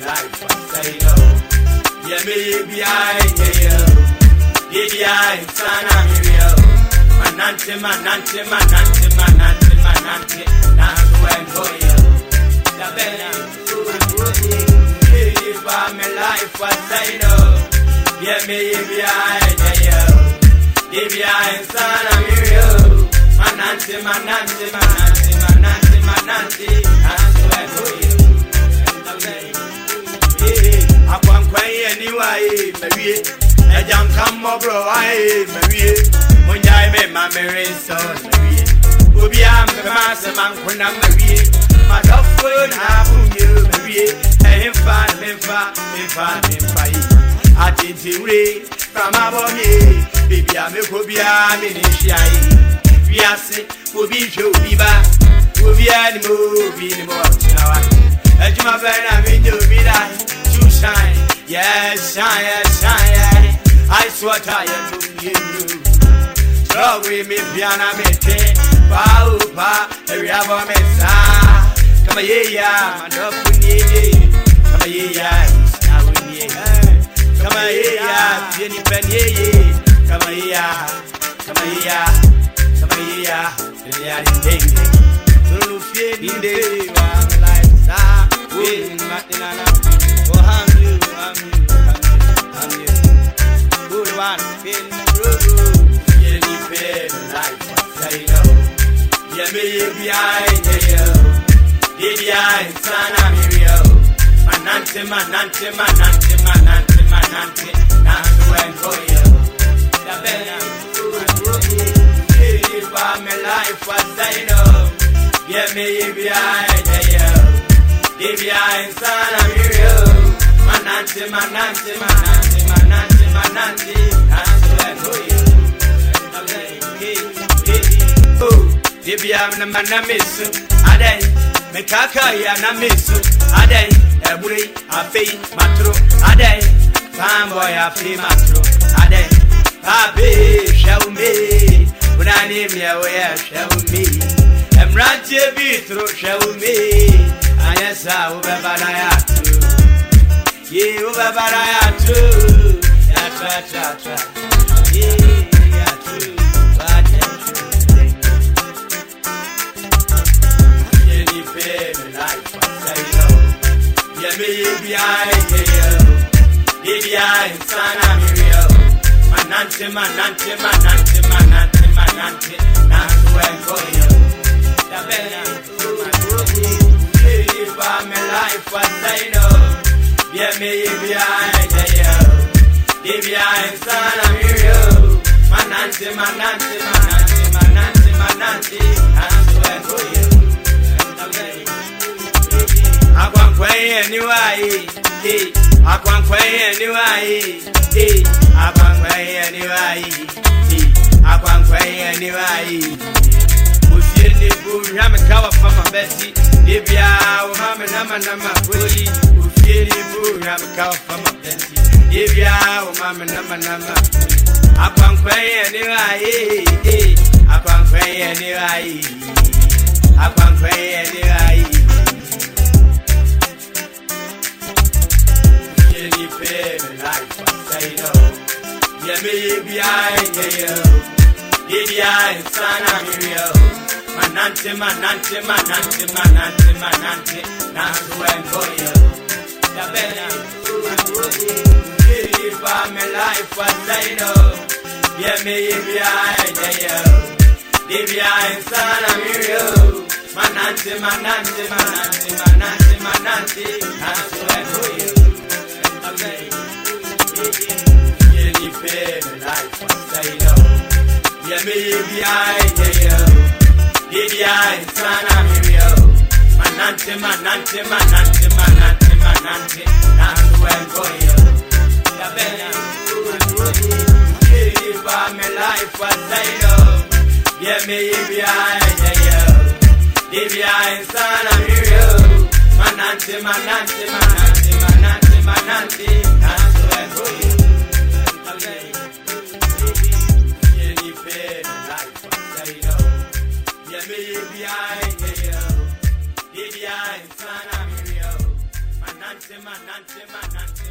life, I say no. Yeah, me behind you. Behind Sana Mirio. Manante, manante, manante, manante, manante. That's when for you. The Bella. Give me life, I say no. Yeah, me behind you. Behind Sana Mirio. Manante, manante, manante, manante, manante. That's when for you. I can't cry anyway, maybe I don't come over, maybe when I made my marriage son, maybe will be a master man when I'm married. My dog would have you, maybe I'm fine. I didn't read from my body, baby. I'm a cobia, we are sick, will be true, will be any movie more. As you my friend, I'm in your vida. Shine, yes, shine, yes, shine, yeah. I swear I am to you. So we meet piano mete, pa, every album is come here, my dog, come here, now we need, come here, Jenny Penny, come here, so fear in the one life, we in I'm you. Good one, feel true. Yeah, you feel life, I say no. Yeah, me behind you. Behind Sana Mirio. Manante, manante, manante, manante, manante. That's when for you. The Bella. Give me life, I say no. Yeah, me behind you. Behind Sana Mirio. Manante, manante, manante, manante, manante. That's where you. Oh, baby, I'm the man I miss. Aday, me kaka ya na miss. Aday, every I feel matro. Aday, fanboy I feel matro. Aday, baby, show me. When I name you, where show me. I'm right to be through, show me. And yes, I will be yeah, over I too. Tra. Yeah, true. But yeah, you pay me life, I say no. Yeah, me behind you. Behind Sana Mirio. Manante, manante, manante, manante, manante. That's when for you. The Bella. Give me life, I say no. Yeah, me behind you. Behind Sana Mirio. Manante, manante, manante, manante, manante. That's where for you. I can't play anyway. I can't play anyway. I can't play anyway. I can't play anyway. If you I'm a cover from my Bessie. If you are, Mama, fully. I'm a cow from a Bessie. If you are, Mama, I can't pray anyway. I can't pray anyway. I can't pray anyway. Jenny pay me life, I say no. Yeah, me behind you. Behind Sana Mirio. Manante, manante, manante, manante, manante. That's when for you. The Bella. Give me life, I say no. Yeah, me behind you. Behind Sana Mirio. Manante, manante, manante, manante, manante. That's when for you. Yeah, you pay me life, I say no. Yeah, me behind you. Behind Sana Mirio. Manante, manante, manante, manante, manante. That's when for you. The Bella. Give me life, I say no. Yeah, me behind you. Behind Sana Mirio. Manante, manante, manante, manante, manante. That's when for you. Yeah, you pay me life, I say no. Yeah, me behind you. Behind Sana Mirio. nante ma nante ma nante